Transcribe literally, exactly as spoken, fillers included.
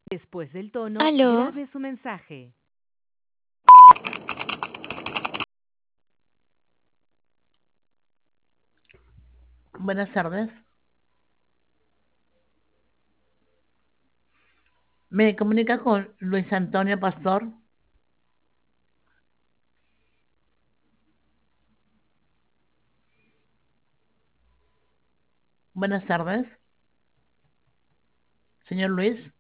Después del tono, Aló, grabe su mensaje. Buenas tardes. ¿Me comunica con Luis Antonio Pastor? Buenas tardes. Señor Luis.